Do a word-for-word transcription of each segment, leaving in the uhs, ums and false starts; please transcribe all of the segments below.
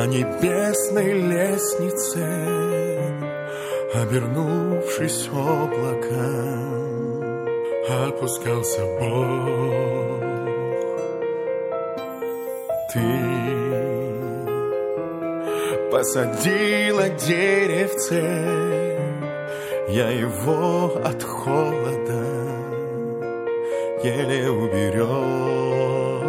по небесной лестнице, обернувшись облаком, опускался Бог. Ты посадила деревце, я его от холода еле уберег.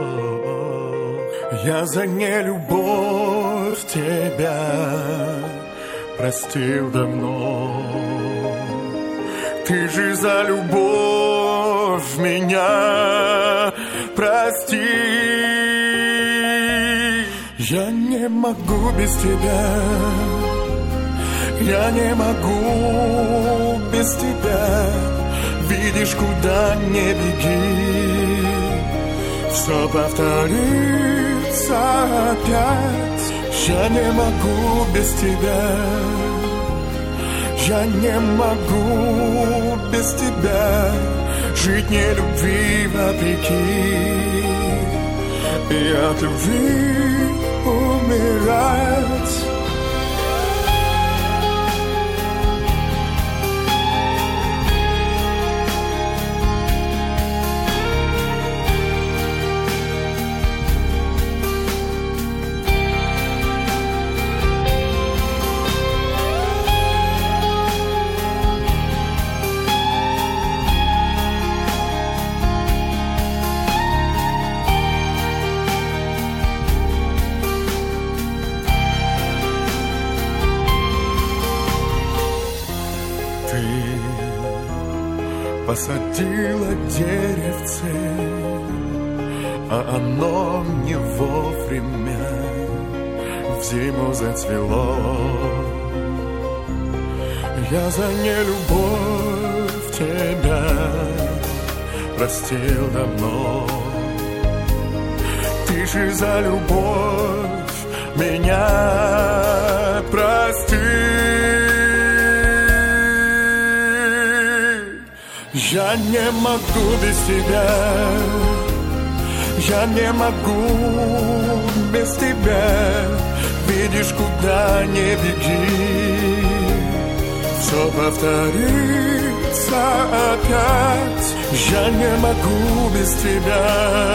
Я за нелюбовь тебя простил давно. Ты же за любовь меня прости. Я не могу без тебя, я не могу без тебя. Видишь, куда не беги, все повторится опять. Я не могу без тебя, я не могу без тебя жить не любви вопреки и от любви умирать. Посадила деревце, а оно не вовремя в зиму зацвело. Я за нелюбовь тебя простил давно. Ты же за любовь меня прости. Я не могу без тебя, я не могу без тебя. Видишь, куда не беги, все повторится опять. Я не могу без тебя,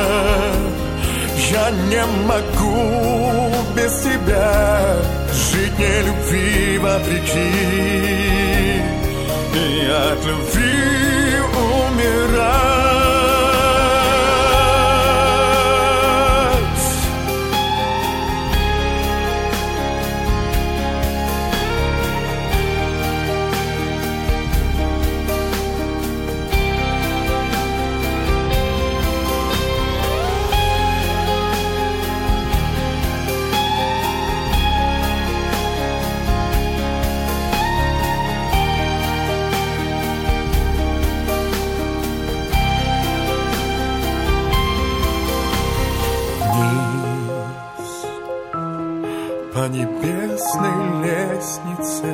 я не могу без тебя жить не любви вопреки и от любви умирать. По небесной лестнице,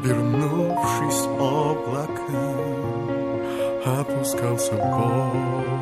обернувшись облаком, опускался Бог.